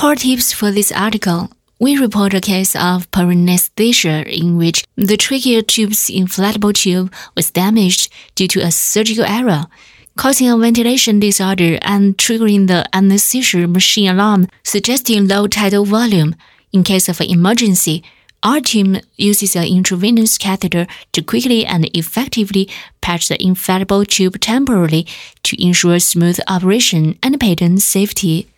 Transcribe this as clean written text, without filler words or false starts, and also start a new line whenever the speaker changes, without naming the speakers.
Core tips for this article. We report a case of paranesthesia in which the tracheal tube's inflatable tube was damaged due to a surgical error, causing a ventilation disorder and triggering the anesthesia machine alarm suggesting low tidal volume. In case of an emergency, our team uses an intravenous catheter to quickly and effectively patch the inflatable tube temporarily to ensure smooth operation and patient safety.